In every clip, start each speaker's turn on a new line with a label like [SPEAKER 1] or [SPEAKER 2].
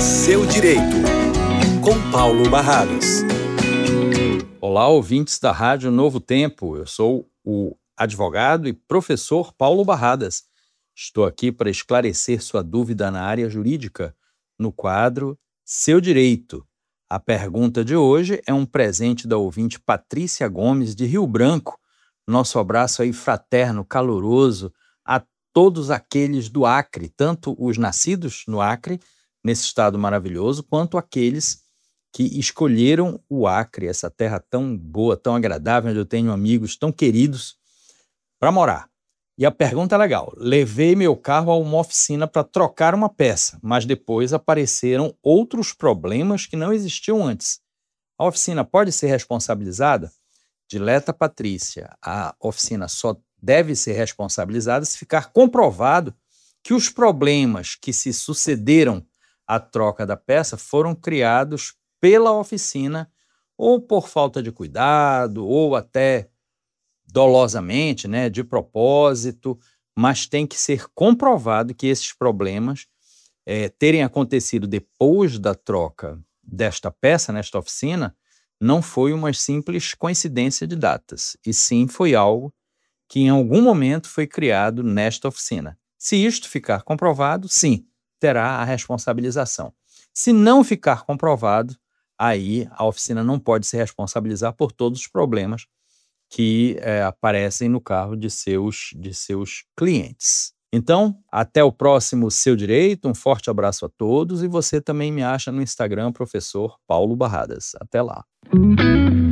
[SPEAKER 1] Seu Direito, com Paulo Barradas.
[SPEAKER 2] Olá, ouvintes da Rádio Novo Tempo. Eu sou o advogado e professor Paulo Barradas. Estou aqui para esclarecer sua dúvida na área jurídica, no quadro Seu Direito. A pergunta de hoje é um presente da ouvinte Patrícia Gomes, de Rio Branco. Nosso abraço aí fraterno, caloroso, a todos aqueles do Acre, tanto os nascidos no Acre, nesse estado maravilhoso, quanto aqueles que escolheram o Acre, essa terra tão boa, tão agradável, onde eu tenho amigos tão queridos, para morar. E a pergunta é legal. Levei meu carro a uma oficina para trocar uma peça, mas depois apareceram outros problemas que não existiam antes. A oficina pode ser responsabilizada? Dileta Patrícia, a oficina só deve ser responsabilizada se ficar comprovado que os problemas que se sucederam à troca da peça foram criados pela oficina ou por falta de cuidado ou até dolosamente, de propósito, mas tem que ser comprovado que esses problemas terem acontecido depois da troca desta peça, nesta oficina, não foi uma simples coincidência de datas, e sim foi algo que em algum momento foi criado nesta oficina. Se isto ficar comprovado, sim, terá a responsabilização. Se não ficar comprovado, aí a oficina não pode se responsabilizar por todos os problemas que aparecem no carro de seus clientes. Então, até o próximo Seu Direito, um forte abraço a todos, e você também me acha no Instagram, professor Paulo Barradas. Até lá.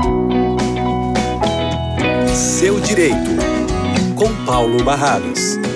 [SPEAKER 1] Seu Direito, com Paulo Barradas.